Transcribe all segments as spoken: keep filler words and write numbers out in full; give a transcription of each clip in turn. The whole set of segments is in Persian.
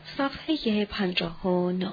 صفحه پنجاه و نه.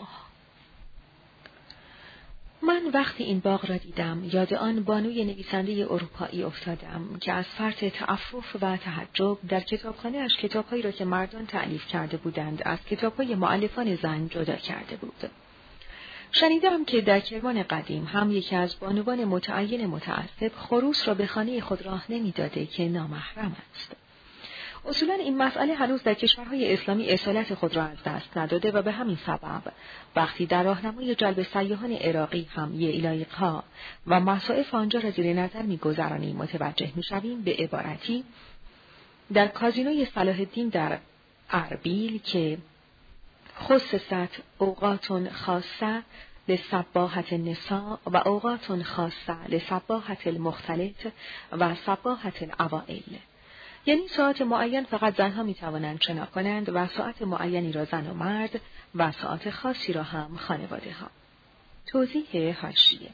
من وقتی این باغ را دیدم یاد آن بانوی نویسنده اروپایی افتادم که از فرط تعفف و تعجب در کتابخانه اش کتابهایی را که مردان تألیف کرده بودند از کتابهای مؤلفان زن جدا کرده بود. شنیدم که در کرمان قدیم هم یکی از بانوان متعین متعصب خروس را به خانه خود راه نمی‌داده که نامحرم است. اصولاً این مسئله هنوز در کشورهای اسلامی اصالت خود را از دست نداده و به همین سبب وقتی در راهنمای جلب سیاحان عراقی هم یعلایق‌ها و مصائف آنجا را زیر نظر می‌گذرانیم متوجه می‌شویم به عبارتی در کازینوی صلاح الدین در اربیل که خصصت اوقات خاصه لصباحة النساء و اوقات خاصه لصباحة المختلط و صباحة العوائل، یعنی ساعت معین فقط زنها می توانند شنا کنند و ساعت معینی را زن و مرد و ساعت خاصی را هم خانواده ها. توضیح حاشیه: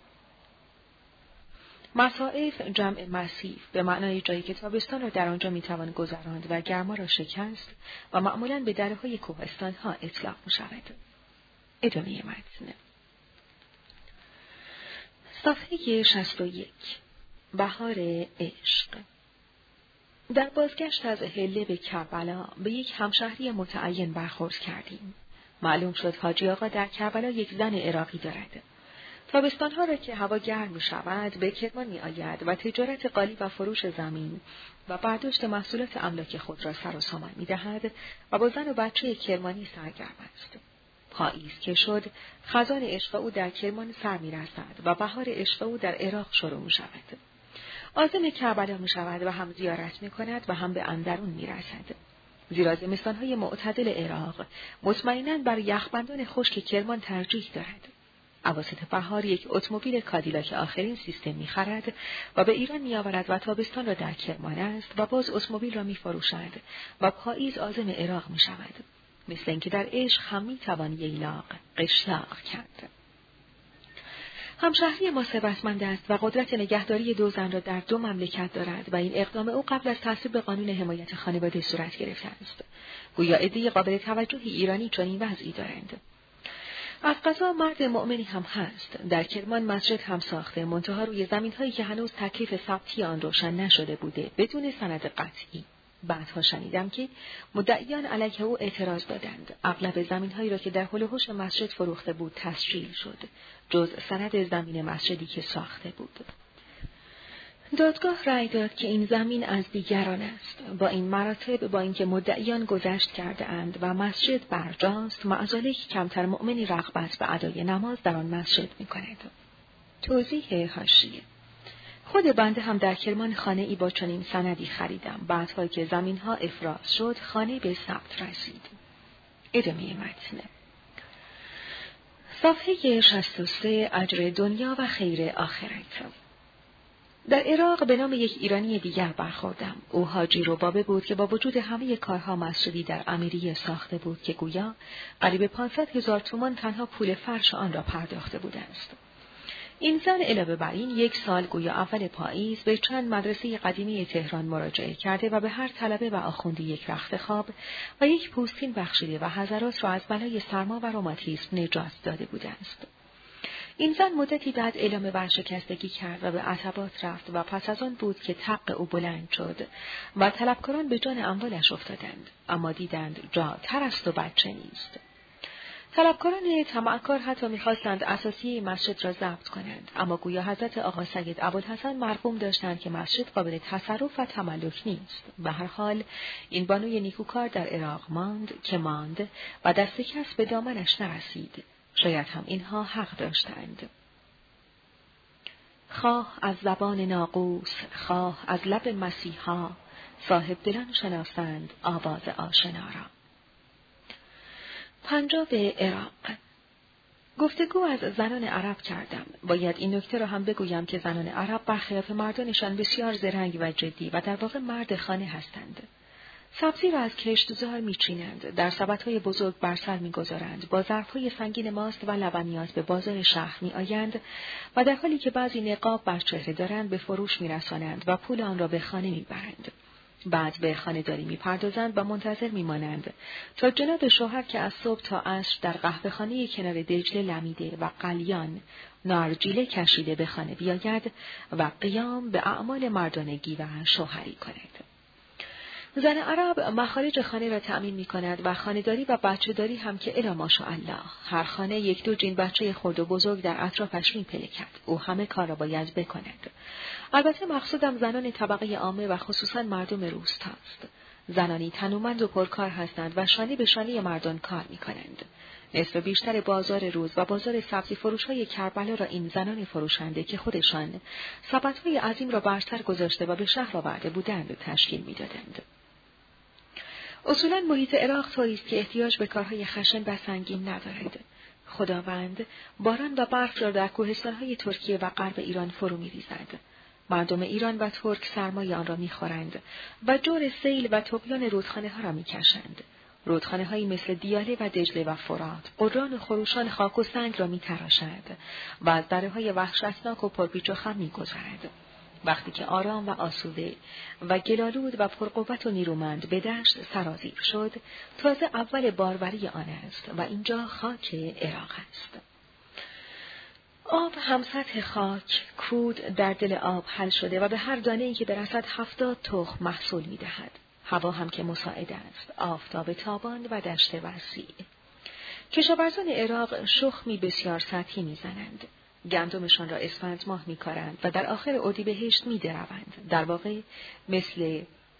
مصائف جمع مصیف به معنای جایی که تابستان را در آنجا می توان گذراند و گرما را شکست و معمولاً به دره‌های کوهستان ها اطلاق می شود. ادامه متن. صفحه شصت و یک. بهار عشق. در بازگشت از حله به کربلا به یک همشهری متعین برخورد کردیم. معلوم شد حاجی آقا در کربلا یک زن عراقی دارد. تابستانها را که هوا گرم می شود به کرمان می آید و تجارت قالی و فروش زمین و برداشت محصولات املاک خود را سر و سامان می دهد و با زن و بچه کرمانی سرگرم است. پاییز که شد خزان عشق او در کرمان سر می رسد و بهار عشق او در عراق شروع می شود. عازم کربلا می شود و هم زیارت می کند و هم به اندرون می رسد. زیرا زمستانهای معتدل عراق مطمئناً بر یخبندان خشک کرمان ترجیح دارد. اواسط بهار یک اتومبیل کادیلاک آخرین سیستم می خرد و به ایران می آورد و تابستان را در کرمان است و باز اتومبیل را می فروشد و پاییز عازم عراق می شود. مثل اینکه در عشق هم می توان ییلاق قشلاق کرد. همشهری ما ثروتمند است و قدرت نگهداری دو زن را در دو مملکت دارد و این اقدام او قبل از تصویب قانون حمایت خانواده صورت گرفته است. گویا عده قابل توجهی ایرانی چنین وضعی دارند. از قضا مرد مؤمنی هم هست. در کرمان مسجد هم ساخته، منتها روی زمین‌هایی که هنوز تکلیف ثبتی آن روشن نشده بوده، بدون سند قطعی. بعدها شنیدم که مدعیان علیه او اعتراض دادند. اغلب زمین‌هایی را که در حول و حوش مسجد فروخته بود تسجیل شد، جز سند زمین مسجدی که ساخته بود. دادگاه رأی داد که این زمین از دیگران است. با این مراتب با اینکه مدعیان گذشت کرده اند و مسجد برجاست، معزالک کمتر مؤمنی رغبت به ادای نماز در آن مسجد می‌کند. توضیح حاشیه: خود بنده هم در کرمان خانه ای با چنین سندی خریدم. بعدها که زمین ها افراز شد خانه به ثبت رسید. ادامه متن. صفحه شصت و سه. اجر دنیا و خیر آخرت. در عراق به نام یک ایرانی دیگر برخوردم. او حاجی ربابه بود که با وجود همه کارها مسجدی در امیریه ساخته بود که گویا قریب پانصد هزار تومان تنها پول فرش آن را پرداخته بوده است. این زن علاوه بر این یک سال گویا اول پاییز به چند مدرسه قدیمی تهران مراجعه کرده و به هر طلبه و آخوندی یک رخت خواب و یک پوستین بخشیده و حضرات را از بلای سرما و روماتیسم نجات داده بوده است. این زن مدتی بعد اعلام ورشکستگی کرد و به عتبات رفت و پس از آن بود که طق او بلند شد و طلبکاران به جان اموالش افتادند، اما دیدند جا تر است و بچه نیست. طلبکاران طمعکار حتی می‌خواستند اساسیه مسجد را ضبط کنند، اما گویا حضرت آقا سید ابوالحسن مرقوم داشتند که مسجد قابل تصرف و تملک نیست. به هر حال این بانوی نیکوکار در عراق ماند که ماند و دست کس به دامنش نرسید. شاید هم اینها حق داشتند. خواه از زبان ناقوس، خواه از لب مسیحا، صاحب دلان شناسند آواز آشنا را. پنجاب عراق. گفتگو از زنان عرب کردم. باید این نکته را هم بگویم که زنان عرب برخلاف مردانشان بسیار زرنگ و جدی و در واقع مرد خانه هستند. سبزی را از کشتزار میچینند، در سبدهای بزرگ بر سر میگذارند، با ظرفهای سنگین ماست و لبنیات به بازار شهر میآیند و در حالی که بعضی نقاب بر چهره دارند به فروش میرسانند و پول آن را به خانه میبرند. بعد به خانه‌داری می‌پردازند و منتظر می‌مانند تا جناب شوهر که از صبح تا عصر در قهوه‌خانه کنار دجله لمیده و قلیان نارگیله کشیده به خانه بیاید و قیام به اعمال مردانگی و شوهری کند. زن عرب مخارج خانه را تأمین می‌کند و خانه‌داری و بچه‌داری هم که الا ماشاءالله هر خانه یک دو جین بچه خرد و بزرگ در اطرافش می‌پلکد. او همه کار را باید بکند. البته مقصودم زنان طبقه عامه و خصوصاً مردم روستاست. زنانی تنومند و پرکار هستند و شانه به شانه مردان کار می‌کنند. نصف بیشتر بازار روز و بازار سبزی فروش‌های کربلا را این زنان فروشنده که خودشان سبدهای عظیم را بر سر گذاشته و به شهر آورده بودند تشکیل می‌دادند. اصولاً محیط عراق طوری است که احتیاج به کارهای خشن و سنگین ندارد. خداوند باران و برف را در کوهستان‌های ترکیه و غرب ایران فرو می‌ریزد. مردم ایران و ترک سرمای آن را می‌خورند و جور سیل و طغیان رودخانه‌ها را می‌کشند. رودخانه‌هایی مثل دیاله و دجله و فرات، قران و خروشان خاک و سنگ را می‌تراشند و از دره‌های وحشتناک و پرپیچ و خم می‌گذرند. وقتی که آرام و آسوده و گلالود و پرقوت و نیرومند به دشت سرازیر شد، تازه اول باروری آن است و اینجا خاک عراق است. آب هم سطح خاک، کود در دل آب حل شده و به هر دانه‌ای که برسد هفتاد تخم محصول می‌دهد. هوا هم که مساعد است، آفتاب تابان و دشت وسیع. کشاورزان عراق شخمی بسیار سطحی می‌زنند. گندمشان را اسفند ماه می‌کارند و در آخر اردیبهشت می‌دروند. در واقع مثل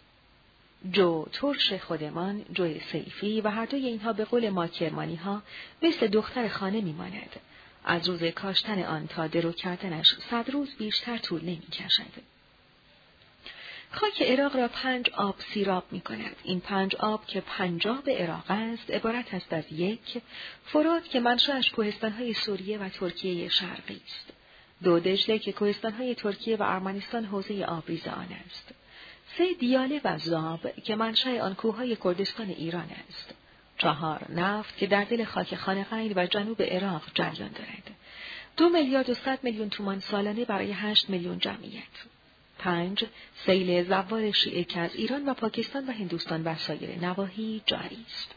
جو ترش خودمان، جو صیفی و هر دوی اینها به قول ما کرمانی‌ها مثل دختر خانه می‌ماند. از روز کاشتن آن تا درو کردنش صد روز بیشتر طول نمی‌کشد. خاک عراق را پنج آب سیراب می‌کند. این پنج آب که پنجاب عراق است، عبارت است از یک، فرات که منشأش کوهستان‌های سوریه و ترکیه شرقی است. دو، دجله که کوهستان‌های ترکیه و ارمنستان حوزه آبریز آن است. سه، دیاله و زاب که منشأ آن کوههای کردستان ایران است. چهار، نفت که در دل خاک خانقین و جنوب عراق جریان دارد. دو میلیارد و صد میلیون تومان سالانه برای هشت میلیون جمعیت. پنج، سیل زوار شیعه که از ایران و پاکستان و هندوستان و سایر نواحی جاری است.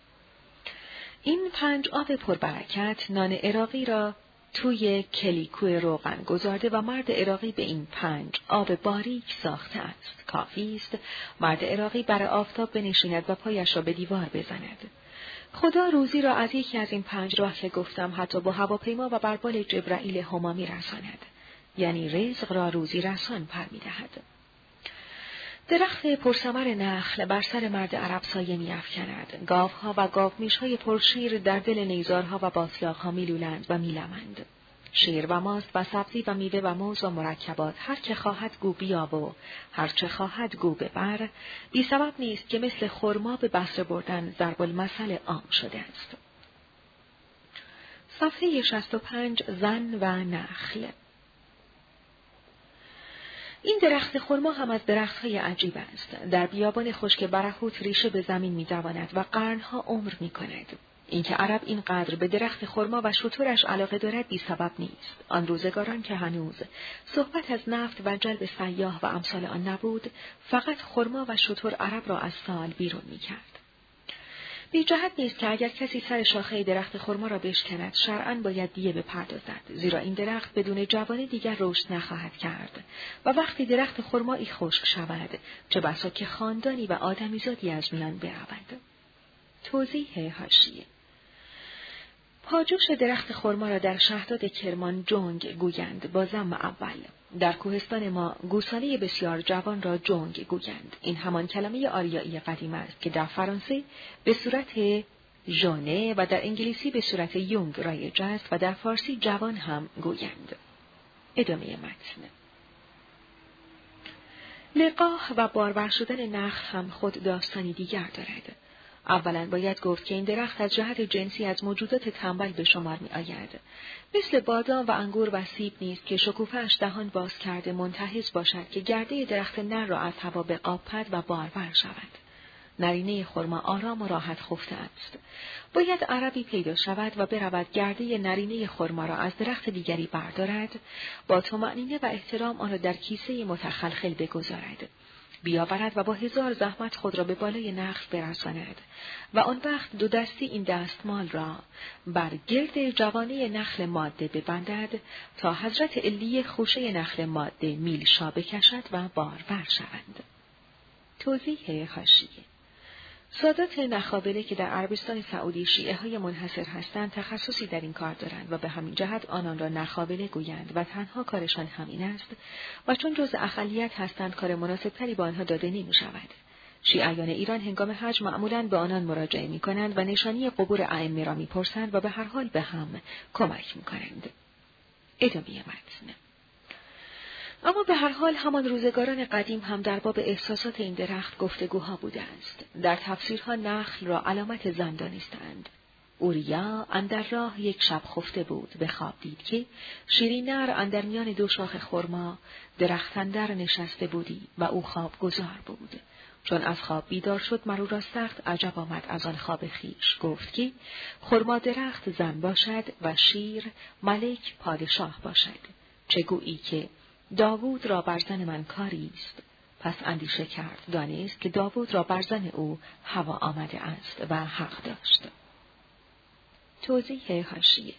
این پنج آب پربرکت نان عراقی را توی کلیکوی روغن گذارده و مرد عراقی به این پنج آب باریک ساخته است. کافی است مرد عراقی بر آفتاب بنشیند و پایش را به دیوار بزند. خدا روزی را از یکی از این پنج راه که گفتم حتی با هواپیما و بربال جبرائیل همامی رساند. یعنی رزق را روزی رسان پر می‌دهد. درخت پرثمر نخل بر سر مرد عرب سایه می‌افکند. گاوها و گاومیش‌های پرشیر در دل نیزارها و باسیاق‌ها می‌لولند و می‌لمند. شیر و ماست و سبزی و میوه و موز و مرکبات هر چه خواهد گو بیا و هر چه خواهد گو ببر، بی سبب نیست که مثل خرما به بسته بردن ضرب المثل عام شده است. صفحه شصت و پنج، زن و نخل. این درخت خرما هم از درخت‌های عجیب است. در بیابان خشک برهوت ریشه به زمین می‌دواند و قرن‌ها عمر می‌کند. اینکه عرب اینقدر به درخت خرما و شترش علاقه دارد بی سبب نیست. آن روزگاران که هنوز صحبت از نفت و جلب سیاح و امثال آن نبود، فقط خرما و شتر عرب را از سال بیرون می‌کرد. بی جهت نیست که اگر کسی سر شاخه درخت خرما را بشکند، شرعاً باید دیه بپردازد، زیرا این درخت بدون جوانه دیگر رشد نخواهد کرد و وقتی درخت خرمایی خشک شود، چه بسا که خاندانی و آدمیزادی از میان برود. توضیح حاشیه: پاجوش درخت خرما را در شهداد کرمان جنگ گویند با ضم اول. در کوهستان ما گوساله بسیار جوان را جنگ گویند. این همان کلمه آریایی قدیم است که در فرانسه به صورت ژونه و در انگلیسی به صورت یونگ رایج است و در فارسی جوان هم گویند. ادامه متن. لقاح و بارور شدن نخل هم خود داستانی دیگر دارد. اولا باید گفت که این درخت از جهت جنسی از موجودات تنبل به شمار می آید. مثل بادام و انگور و سیب نیست که شکوفه‌اش دهان باز کرده منتهز باشد که گرده درخت نر را از هوا به آب پد و بارور شود. نرینه خرما آرام و راحت خفته است. باید عربی پیدا شود و برود گرده نرینه خرما را از درخت دیگری بردارد، با طمأنینه و احترام آن را در کیسه متخلخل بگذارد. بیاورد و با هزار زحمت خود را به بالای نخل برساند و آن وقت دو دستی این دستمال را بر گرد جوانه نخل ماده ببندد تا حضرت علی خوشه نخل ماده میلشا بکشد و بارور شوند. توضیح حاشیه: سادات نخابله که در عربستان سعودی شیعه های منحصر هستند تخصصی در این کار دارند و به همین جهت آنان را نخابله گویند و تنها کارشان همین است و چون جزء اقلیت هستند کار مناسبتری با آنها داده نمی شود. شیعیان ایران هنگام حج معمولاً به آنان مراجعه می کنند و نشانی قبور ائمه را می پرسند و به هر حال به هم کمک می کنند. ادامه متن. اما به هر حال همان روزگاران قدیم هم در باب احساسات این درخت گفتگوها بوده است. در تفسیرها نخل را علامت زن دانستند. اوریا اندر راه یک شب خفته بود، به خواب دید که شیرین نر اندر میان دو شاخ خرما درخت اندر نشسته بودی و او خواب گزار بود. چون از خواب بیدار شد مرو را سخت عجب آمد از آن خواب خیش. گفت که خرما درخت زن باشد و شیر ملک پادشاه باشد. چه گویی که داوود را بر زن من کاری است. پس اندیشه کرد، دانست که داوود را بر زن او هوا آمده است و حق داشت. توضیح حاشیه: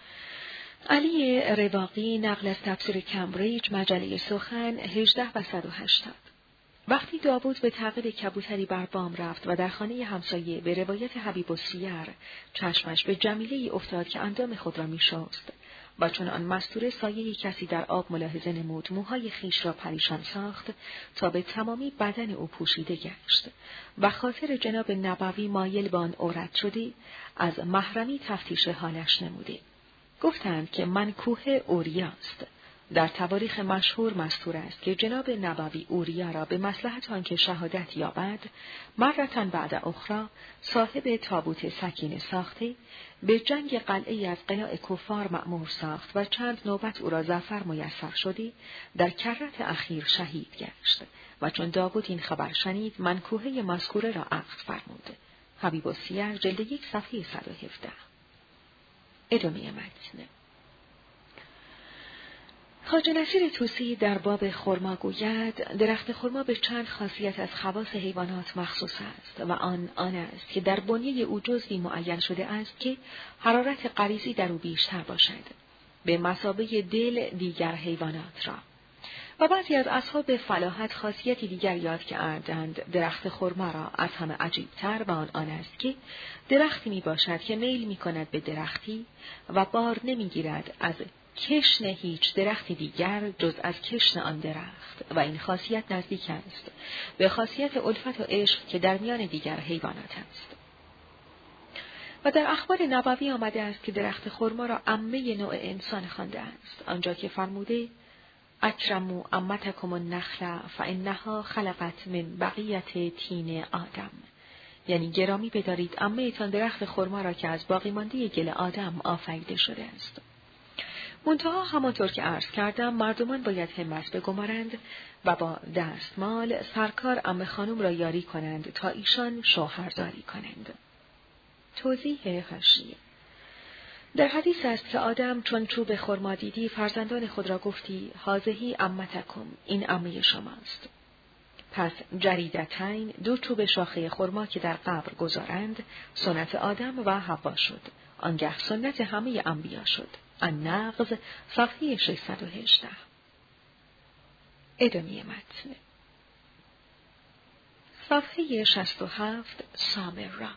علی رواقی نقل از تفسیر کمبریج مجله سخن هجده و صد و هشتاد. وقتی داوود به تعقیب کبوتری بر بام رفت و در خانه همسایه به روایت حبیب السیر چشمش به جمیله‌ای افتاد که اندام خود را می‌شست و چون آن مستوره سایه کسی در آب ملاحظه نمود موهای خیش را پریشان ساخت تا به تمامی بدن او پوشیده گشت و خاطر جناب نبوی مایل به آن عورت شده از محرمی تفتیش حالش نموده. گفتند که منکوح اوریاست. در تواریخ مشهور مستور است که جناب نبوی اوریا را به مصلحت آنکه شهادت یابد مرتن بعد اخرى صاحب تابوت سکینه ساخته به جنگ قلعه‌ای از قلاع کفار مأمور ساخت و چند نوبت او را ظفر میسر شدی در کرت اخیر شهید گشت و چون داوود این خبر شنید منکوحه مذکوره را عقد فرمود. حبیب السیر جلد یک صفحه صد و هفده. ادامه متن. خواجه نصیر طوسی در باب خرما گوید درخت خرما به چند خاصیت از خواص حیوانات مخصوص است و آن آن است که در بنیه او جزئی معین شده است که حرارت غریزی در او بیشتر باشد به مثابه دل دیگر حیوانات را. و بعضی از اصحاب فلاحت خاصیتی دیگر یاد کردند درخت خرما را از همه عجیبتر و آن آن است که درختی می باشد که میل می کند به درختی و بار نمی گیرد از کشن هیچ درختی دیگر جز از کشن آن درخت و این خاصیت نزدیک است به خاصیت الفت و عشق که در میان دیگر حیوانات است. و در اخبار نبوی آمده است که درخت خرما را عمه نوع انسان خوانده است، آنجا که فرموده اکرموا عمتکم النخل فانها خلقت من بقیت تین آدم، یعنی گرامی بدارید عمه تان درخت خرما را که از باقی مانده گل آدم آفریده شده است. منتها همانطور که عرض کردم مردمان باید همت بگمارند و با دستمال سرکار عمه خانم را یاری کنند تا ایشان شوهرداری کنند. توضیح حاشیه: در حدیث است که آدم چون چوب خرما دیدی فرزندان خود را گفتی هذهی عمتکم، این عمه شماست. پس جریدتین دو چوب شاخه خرما که در قبر گذارند سنت آدم و حوا شد، آنگه سنت همه انبیا شد. النغز صفحه ششصد و هجده. ادامه متن. صفحه شصت و هفت. سامرا.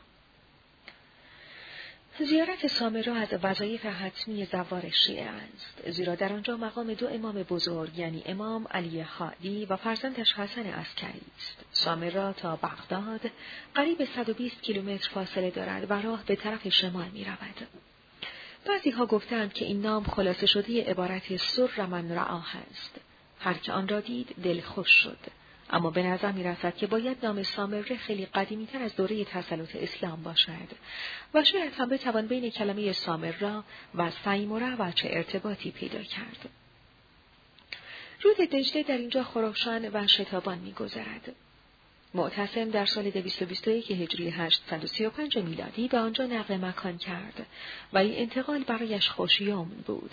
زیارت سامرا از وظایف حتمی زوار شیعه است، زیرا در آنجا مقام دو امام بزرگ یعنی امام علی هادی و فرزندش حسن عسکری است. سامرا تا بغداد قریب صد و بیست کیلومتر فاصله دارد و راه به طرف شمال می رود. بعضی ها گفتند که این نام خلاصه شده عبارت سر من رعاه است. هر که آن را دید دل خوش شد. اما به نظر می رسد که باید نام سامره خیلی قدیمی تر از دوره تسلط اسلام باشد و شاید هم بتوان بین کلمه سامرا و سیمره و چه ارتباطی پیدا کرد. رود دجله در اینجا خراشان و شتابان می گذرد. معتصم در سال دویست و بیست و یک هجری هشتصد و سی و پنج میلادی به آنجا نقل مکان کرد و این انتقال برایش خوشیوم بود،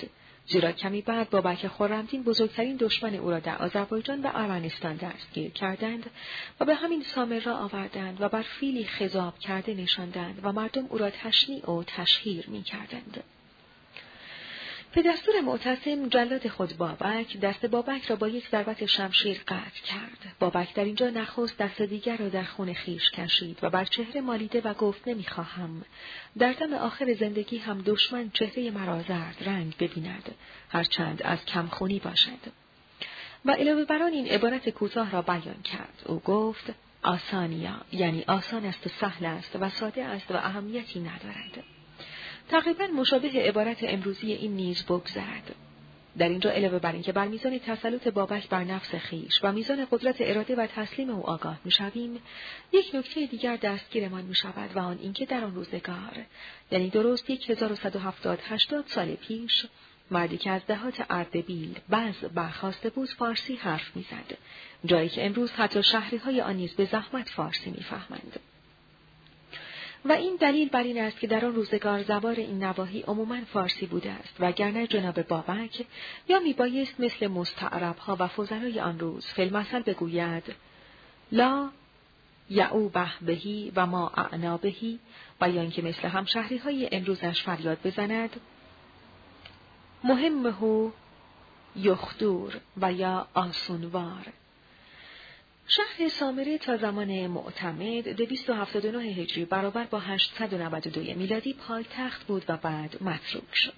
زیرا کمی بعد بابک خرمدین بزرگترین دشمن او را در آذربایجان و ارمنستان دستگیر کردند و به همین سامرا آوردند و بر فیلی خضاب کرده نشاندند و مردم او را تشنیع و تشهیر می کردند. به دستور معتصم جلاد خود بابک دست بابک را با یک ضربت شمشیر قطع کرد. بابک در اینجا نخست دست دیگر را در خون خویش کشید و بر چهره مالیده و گفت نمیخواهم در دم آخر زندگی هم دشمن چهره مرا زرد رنگ ببیند، هرچند از کمخونی باشد. و علاوه بر آن این عبارت کوتاه را بیان کرد. او گفت آسانیا، یعنی آسان است و سهل است و ساده است و اهمیتی ندارد. تقریبا مشابه عبارت امروزی این نیز بگذرد. در اینجا علاوه بر این که بر میزان تسلط بابک بر نفس خویش و میزان قدرت اراده و تسلیم او آگاه میشویم، یک نکته دیگر دستگیرمان میشود و آن اینکه در آن روزگار، یعنی درست یک هزار و صد و هفتاد هشتاد سال پیش، مردی که از دهات اردبیل بعض برخاسته بود فارسی حرف میزد، جایی که امروز حتی شهریهای آن نیز به زحمت فارسی میفهمند. و این دلیل بر این است که در آن روزگار زبان این نواحی عموماً فارسی بوده است و اگرنه جناب بابک یا میبایست مثل مستعربها و فضلای آن روز فی المثل بگوید لا یعو به بهی و ما اعنا بهی، و یا اینکه مثل همشهریهای امروزش فریاد بزند مهمه یخدور و یا آسونوار. شهر سامره تا زمان معتمد دویست و هفتاد و نه هجری برابر با هشتصد و نود و دو میلادی پایتخت بود و بعد متروک شد.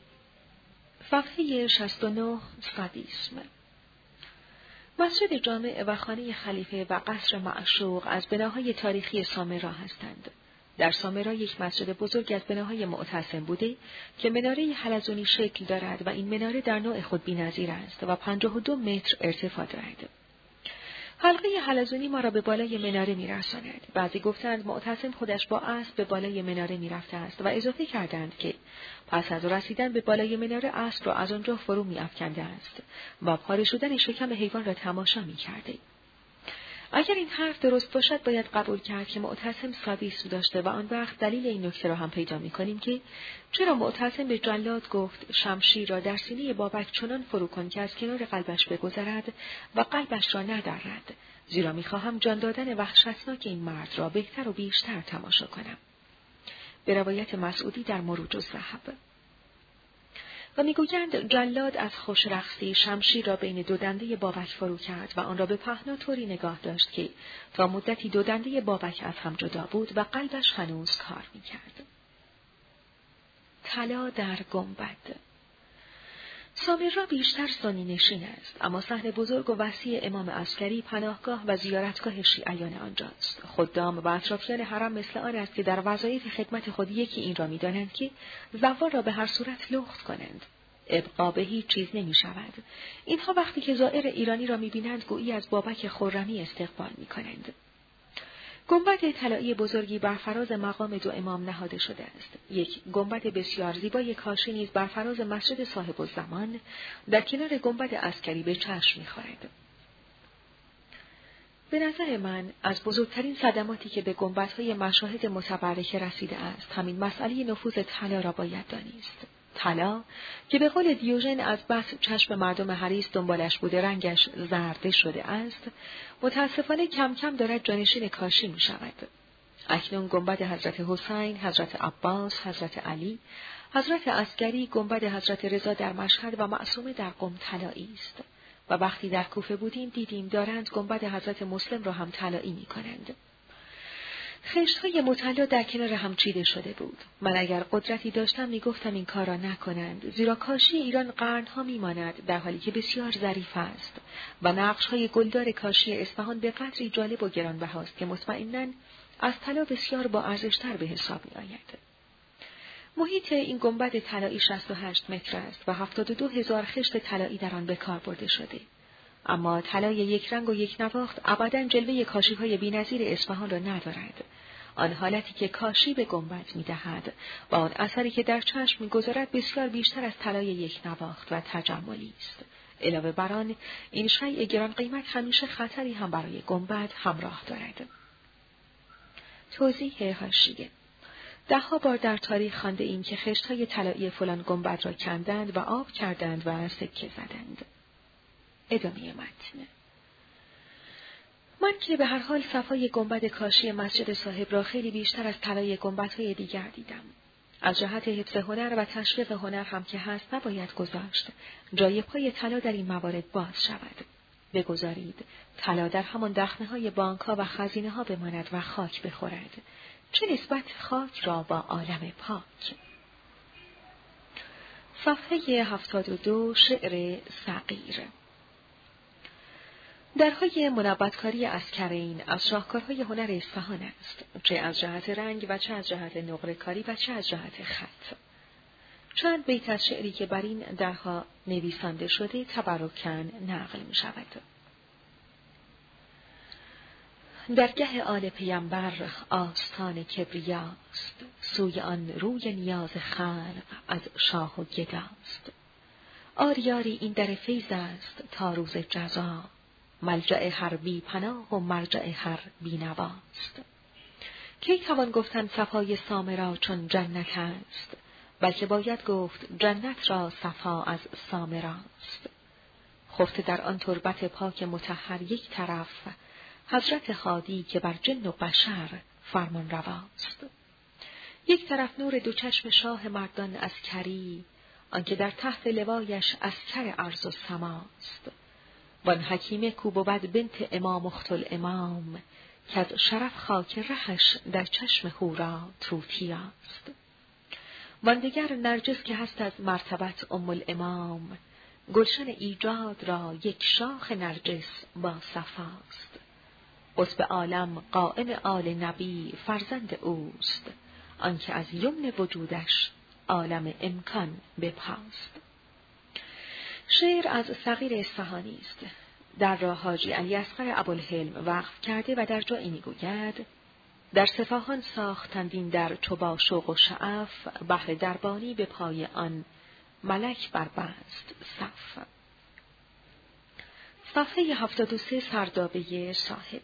صفحه شصت و نه صدیسم. مسجد جامع و خانه خلیفه و قصر معشوق از بناهای تاریخی سامرا هستند. در سامرا یک مسجد بزرگ از بناهای معتصم بوده که مناره حلزونی شکل دارد و این مناره در نوع خود بی‌نظیر است و پنجاه و دو متر ارتفاع دارد. حلقه حلزونی ما را به بالای مناره می‌رساند. بعضی گفتند معتصم خودش با اسب به بالای مناره می‌رفته است و اضافه کردند که پس از رسیدن به بالای مناره اسب را از آنجا فرو می‌افکنده است و پاره شدن شکم حیوان را تماشا می‌کرده. اگر این حرف درست باشد باید قبول کرد که معتصم سادیسم داشته و آن وقت دلیل این نکته را هم پیدا می‌کنیم که چرا معتصم به جلاد گفت شمشیر را در سینه بابک چنان فرو کن که از کنار قلبش بگذرد و قلبش را ندرد، زیرا می‌خواهم جان دادن وحشتناک این مرد را بهتر و بیشتر تماشا کنم. به روایت مسعودی در مروج الذهب. و میگویند جلاد از خوشرقصی شمشیر را بین دو دنده بابک فرو کرد و آن را به پهنا طوری نگاه داشت که تا مدتی دو دنده بابک از هم جدا بود و قلبش هنوز کار میکرد. طلا در گنبد. سامرا بیشتر سنی نشین است، اما صحن بزرگ و وسیع امام عسکری پناهگاه و زیارتگاه شیعیان آنجاست. خدام و اطرافیان حرم مثل آن است که در وظایف خدمت خود یکی این را می‌دانند که زوار را به هر صورت لخت کنند. ابقا به هیچ چیز نمی شود. اینها وقتی که زائر ایرانی را می‌بینند گویی از بابک خرمی استقبال می‌کنند. گنبد طلایی بزرگی بر فراز مقام دو امام نهاده شده است. یک گنبد بسیار زیبای کاشی نیز بر فراز مسجد صاحب الزمان در کنار گنبد عسکری به چشم می‌خورد. به نظر من از بزرگترین صدماتی که به گنبدهای مشاهد متبرکه رسیده است، همین مسئله نفوذ طلا را باید دانست. طلا که به قول دیوژن از بس چشم مردم حریص دنبالش بوده رنگش زرده شده است، متاسفانه کم کم دارد جانشین کاشی می شود. اکنون گنبد حضرت حسین، حضرت عباس، حضرت علی، حضرت عسکری، گنبد حضرت رضا در مشهد و معصومه در قم طلایی است. و وقتی در کوفه بودیم دیدیم دارند گنبد حضرت مسلم را هم طلایی می کنند. خشت‌های مطلع در کنار هم چیده شده بود. من اگر قدرتی داشتم میگفتم این کار را نکنند، زیرا کاشی ایران قرنها میماند در حالی که بسیار ظریف است و نقش‌های گلدار کاشی اصفهان به قدری جالب و گرانبهاست که مطمئناً از طلا بسیار با ارزش‌تر به حساب می‌آید. محیط این گنبد طلایی شصت و هشت متر است و هفتاد و دو هزار خشت طلایی در آن به کار برده شده. اما طلای یک رنگ و یک نواخت ابداً جلوه کاشی‌های بی‌نظیر اصفهان را ندارد. آن حالتی که کاشی به گنبد می‌دهد و آن اثری که در چشم می‌گذارد بسیار بیشتر از طلای یک نواخت و تجملی است. علاوه بر آن، این شیء گران قیمت همیشه خطری هم برای گنبد همراه دارد. توضیح حاشیه: دهها بار در تاریخ خوانده ایم که خشت‌های طلایی فلان گنبد را کندند و آب کردند و سکه زدند. ادامه متن. من که به هر حال صفای گنبد کاشی مسجد صاحب را خیلی بیشتر از طلای گنبدهای دیگر دیدم. از جهت حفظ هنر و تشویق هنر هم که هست نباید گذاشت جای پای طلا در این موارد باز شود. بگذارید طلا در همان دخمه‌های بانک‌ها و خزینه‌ها بماند و خاک بخورد. چه نسبت خاک را با عالم پاک؟ صفحه هفتاد و دو. شعر صغیر. درهای منبتکاری عسکرین از شاهکارهای هنر اصفهان است، چه از جهت رنگ و چه از جهت نقره‌کاری و چه از جهت خط. چند بیت از شعری که بر این درها نویسنده شده تبرکاً نقل می شود. درگه آل پیمبر آستان کبریاست، سوی آن روی نیاز خلق از شاه و گداست. آری آری این در فیض است تا روز جزا، ملجأ هر بی پناه و مرجع هر بی نواست. کی توان گفتن صفای سامرا چون جنت است، بلکه باید گفت جنت را صفا از سامراست. خفته در آن تربت پاک مطهر یک طرف، حضرت هادی که بر جن و بشر فرمان رواست. یک طرف نور دو چشم شاه مردان از کری، آنکه در تحت لوایش عسکر ارض و سماست. وان حکیمه کو بود بنت امام اخت الامام، که از شرف خاک رهش در چشم هورا توتیاست. وان دگر نرجس که هست از مرتبت ام الامام، گلشن ایجاد را یک شاخ نرجس با صفاست. قطب عالم قائم آل نبی فرزند اوست، آنکه از یمن وجودش عالم امکان بپاست. شعر از صغیر اصفهانی است. در را حاجی علی اصغر ابوالحلم وقف کرده و در جایی میگوید: در صفاهان ساختند این در چو با شوق و شعف، بهر دربانی به پای آن ملک بربست صف. صفحه هفتاد و سه. سردابه صاحب.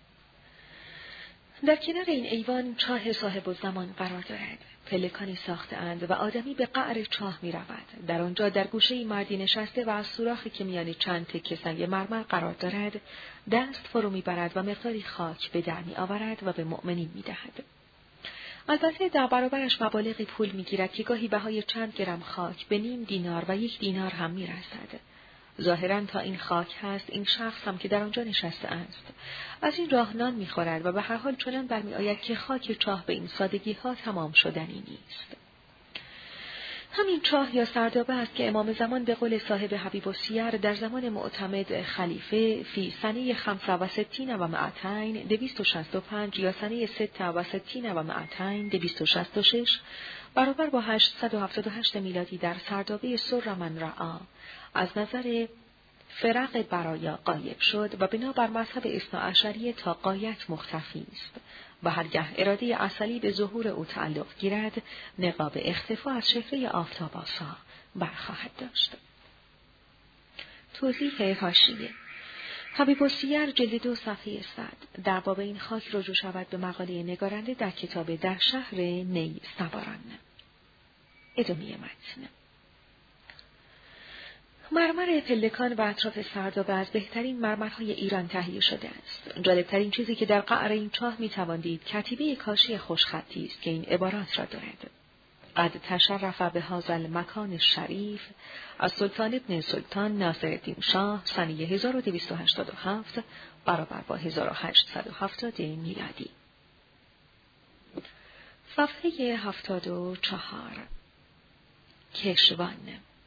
در کنار این ایوان چاه صاحب الزمان قرار دارد. پلکانی ساخته اند و آدمی به قعر چاه می رود. در آنجا در گوشه مردی نشسته و از سوراخی که میان چند تکه سنگ مرمر قرار دارد دست فرو می برد و مقداری خاک به در می آورد و به مؤمنین می دهد. البته در برابرش مبالغی پول می گیرد که گاهی بهای چند گرم خاک به نیم دینار و یک دینار هم می رسد. ظاهراً تا این خاک هست این شخص هم که در آنجا نشسته است از این راه نان می‌خورد و به هر حال چنان برمی آید که خاک چاه به این سادگی ها تمام شدنی نیست. همین چاه یا سردابه است که امام زمان به قول صاحب حبیب السیر در زمان معتمد خلیفه فی سنه خمس و ستین و مئتین دویست و شصت و پنج یا سنه ست و ستین و مئتین دویست و شصت و شش برابر با هشتصد و هفتاد و هشت میلادی در سردابه سر من رعا از نظر فرق برایا غایب شد و بنابر مذهب اثناعشریه تا غایت مختفی است و هرگاه اراده اصلی به ظهور او تعلق گیرد نقاب اختفا از چهره آفتاب آسا برخواهد داشت. توضیح حاشیه: حبیب السیر جلد دو صفحه صد در باب این خاک رجوع شود به مقاله نگارنده در کتاب در شهر نی سواران. ادامه متن. مرمر پلکان و اطراف سردابه از بهترین مرمرهای ایران تهیه شده است. جالبترین چیزی که در قعر این چاه میتوان دید کتیبه کاشی خوشخطی است که این عبارات را دارد: قد تشرف به هذا المکان شریف از سلطان ابن سلطان ناصرالدین شاه سنه هزار و دویست و هشتاد و هفت برابر با هزار و هشتصد و هفتاد میلادی. صفحه هفتاد و چهار. کشوان.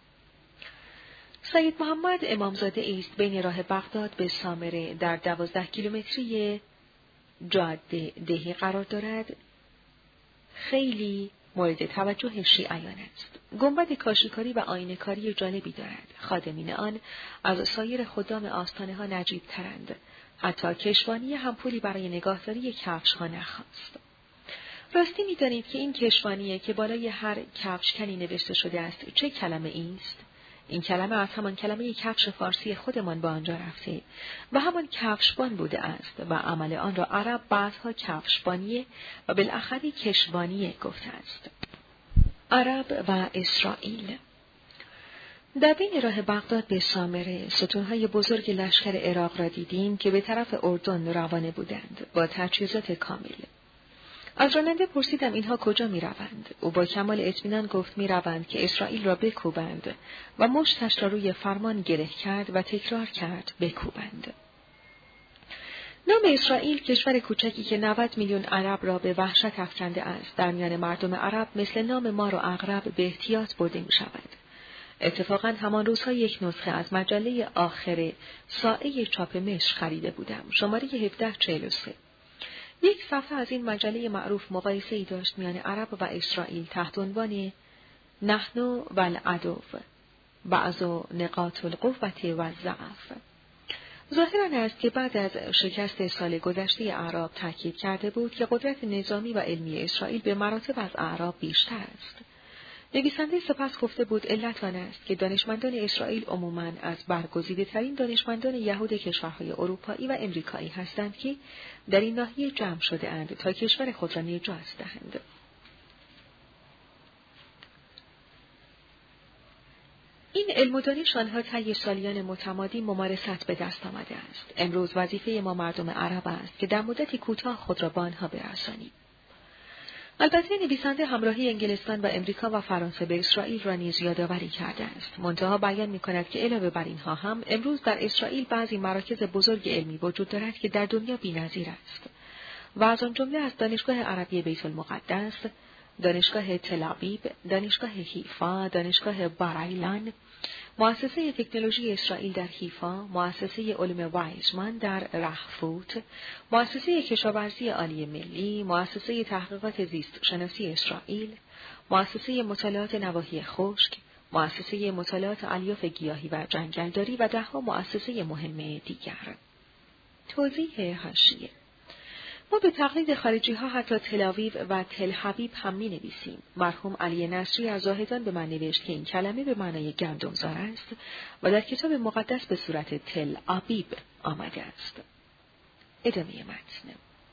سید محمد امامزاده است بین راه بغداد به سامره در دوازده کیلومتری جاده دهی قرار دارد. خیلی مورد توجه شیعیان است. گنبد کاشیکاری و آینه‌کاری جالبی دارد. خادمین آن از سایر خدام آستانه ها نجیب ترند. حتی کشوانی هم پولی برای نگاهداری کفش ها نخواست. راستی می دانید که این کشوانیه که بالای هر کفشکنی نوشته شده است چه کلمه ایست؟ این کلمه از همان کلمه کفش فارسی خودمان به آنجا رفته و همان کفشبان بوده است و عمل آن را عرب بعدها کفشبانیه و بالاخره کشبانیه گفته است. عرب و اسرائیل. در بین راه بغداد به سامره ستونهای بزرگ لشکر عراق را دیدیم که به طرف اردن روانه بودند با تجهیزات کامل. از راننده پرسیدم اینها کجا می روند؟ او با کمال اطمینان گفت می روند که اسرائیل را بکوبند و مشتش را روی فرمان گره کرد و تکرار کرد بکوبند. نام اسرائیل کشور کوچکی که نود میلیون عرب را به وحشت افکنده است در میان مردم عرب مثل نام مار و عقرب به احتیاط برده می شود. اتفاقاً همان روزها یک نسخه از مجله آخر ساعه چاپ مصر خریده بودم، شماره هفده چهل و سه. یک صفحه از این مجله معروف مقایسه ای داشت میان عرب و اسرائیل تحت عنوان نحن و العدو بعض نقاط القوة و الضعف. ظاهراً است که بعد از شکست سال گذشته اعراب تاکید کرده بود که قدرت نظامی و علمی اسرائیل به مراتب از اعراب بیشتر است. نویسنده سپس گفته بود علت آن است که دانشمندان اسرائیل عموماً از برگزیده‌ترین دانشمندان یهود کشورهای اروپایی و امریکایی هستند که در این ناحیه جمع شده اند تا کشور خود را نجات دهند. این علم و دانش آنها طی سالیان متمادی ممارست به دست آمده است. امروز وظیفه ما مردم عرب است که در مدتی کوتاه خود را به آنها برسانیم. البته نویسنده همراهی انگلستان و امریکا و فرانسه به اسرائیل را نیز یادآوری کرده است. منتها بیان می‌کند که علاوه بر اینها هم امروز در اسرائیل بعضی مراکز بزرگ علمی وجود دارد که در دنیا بی‌نظیر است و از آن جمله از دانشگاه عربی بیت المقدس، دانشگاه تل‌آویو، دانشگاه حیفا، دانشگاه بار-ایلان، مؤسسه تکنولوژی اسرائیل در حیفا، مؤسسه علوم وایزمان در رهفوت، مؤسسه کشاورزی عالی ملی، مؤسسه تحقیقات زیست شناسی اسرائیل، مؤسسه مطالعات نواحی خشک، مؤسسه مطالعات الیاف گیاهی و جنگلداری و ده‌ها مؤسسه مهم دیگر. توضیح حاشیه: ما به تقلید خارجی ها حتی تل‌آویو و تل حبیب هم می نویسیم. مرحوم علی نصری از زاهدان به من نوشت که این کلمه به معنای گندمزار است و در کتاب مقدس به صورت تل آبیب آمده است. ادامه متن.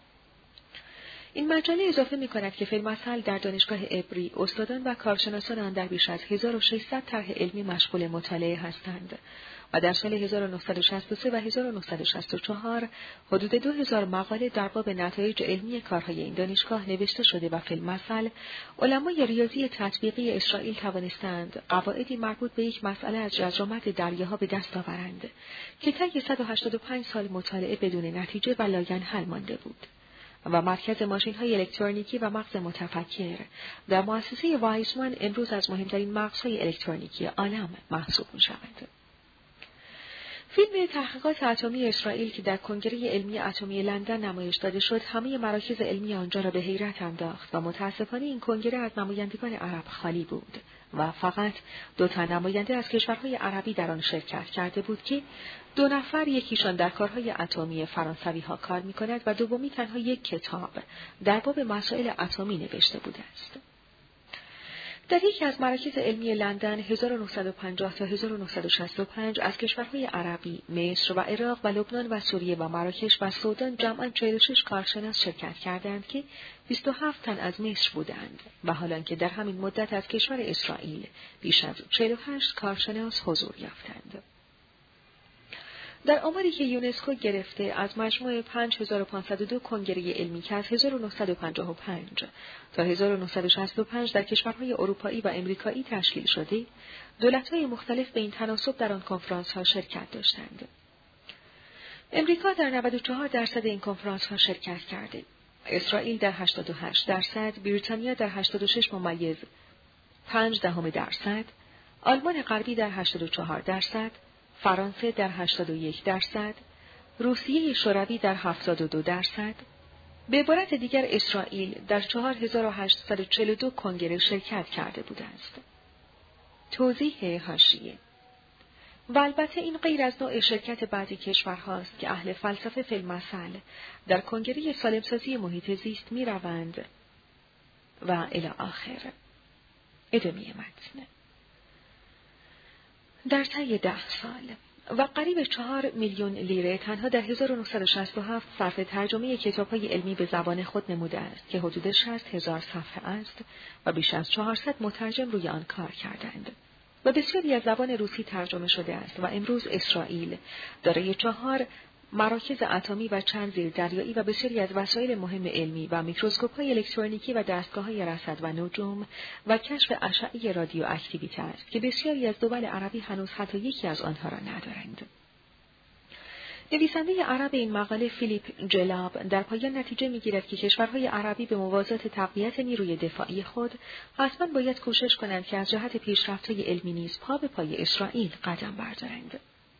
این مجله اضافه می کند که فی‌المثل در دانشگاه عبری استادان و کارشناسان آن در بیش از هزار و ششصد طرح علمی مشغول مطالعه هستند و در سال هزار و نهصد و شصت و سه و هزار و نهصد و شصت و چهار حدود دو هزار مقاله در باب نتایج علمی کارهای این دانشگاه نوشته شده و فی‌المثل علمای ریاضی تطبیقی اسرائیل توانستند قواعدی مربوط به یک مسئله از جزرامت دریاها به دست آورند که طی صد و هشتاد و پنج سال مطالعه بدون نتیجه و لاینحل مانده بود. و مرکز ماشین‌های الکترونیکی و مغز متفکر در مؤسسه وایزمان امروز از مهمترین مغزهای الکترونیکی عالم محسوب می‌شود. فیلم تحقیقات اتمی اسرائیل که در کنگره علمی اتمی لندن نمایش داده شد، همه مراکز علمی آنجا را به حیرت انداخت و متاسفانه این کنگره از نمایندگان عرب خالی بود و فقط دو تا نماینده از کشورهای عربی در آن شرکت کرده بود که دو نفر یکیشان در کارهای اتمی فرانسوی ها کار می‌کند و دومی تنها یک کتاب در باب مسائل اتمی نوشته بوده است. در یکی از مراکز علمی لندن هزار و نهصد و پنجاه تا هزار و نهصد و شصت و پنج از کشورهای عربی، مصر و عراق و لبنان و سوریه و مراکش و سودان جمعاً چهل و شش کارشناس شرکت کردند که بیست و هفت تن از مصر بودند و حالان که در همین مدت از کشور اسرائیل بیش از چهل و هشت کارشناس حضور یافتند. در آماری که یونسکو گرفته از مجموع پنج هزار و پانصد و دو کنگره علمی که از هزار و نهصد و پنجاه و پنج تا هزار و نهصد و شصت و پنج در کشورهای اروپایی و امریکایی تشکیل شده، دولت‌های مختلف به این تناسب در آن کنفرانس‌ها شرکت داشتند. امریکا در نود و چهار درصد این کنفرانس‌ها شرکت کرده، اسرائیل در هشتاد و هشت درصد، بریتانیا در هشتاد و شش ممیز پنج دهم درصد، آلمان غربی در هشتاد و چهار درصد، فرانسه در هشتاد و یک درصد، روسیه شوروی در هفتاد و دو درصد، به عبارت دیگر اسرائیل در چهار هزار و هشتصد و چهل و دو کنگره شرکت کرده بوده است. توضیح حاشیه: و البته این غیر از نوع شرکت بعضی کشورهاست که اهل فلسفه فی‌المثل در کنگره سالمسازی محیط زیست می روند و الی آخر. ادامه متن. در طی ده سال و قریب چهار میلیون لیره تنها در هزار و نهصد و شصت و هفت صرف ترجمه کتاب‌های علمی به زبان خود نموده است که حدود شصت هزار صفحه است و بیش از چهارصد مترجم روی آن کار کردند و بسیاری از زبان روسی ترجمه شده است و امروز اسرائیل دارای چهار مراکز اتمی و چند زیردریایی و بسیاری از وسایل مهم علمی و میکروسکوپ‌های الکترونیکی و دستگاه‌های رصد و نجوم و کشف اشعه رادیواکتیویته است که بسیاری از دول عربی هنوز حتی یکی از آنها را ندارند. نویسنده عرب این مقاله فیلیپ جلاب در پایان نتیجه می‌گیرد که کشورهای عربی به موازات تقویت نیروی دفاعی خود حتما باید کوشش کنند که از جهت پیشرفت‌های علمی نیز پا به پای اسرائیل قدم بردارند.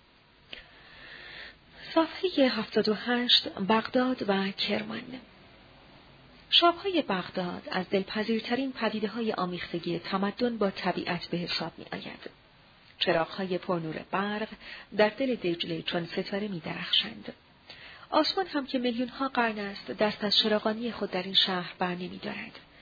صفحه هفتاد و هشت بغداد و کرمان. شاپ‌های بغداد از دلپذیرترین پدیده‌های آمیختگی تمدن با طبیعت به حساب می‌آید. چراغ‌های پرنور برق در دل دجله چون ستاره می‌درخشند. آسمان هم که میلیون‌ها قرن است دست از چراغانی خود در این شهر بر نمی‌دارد.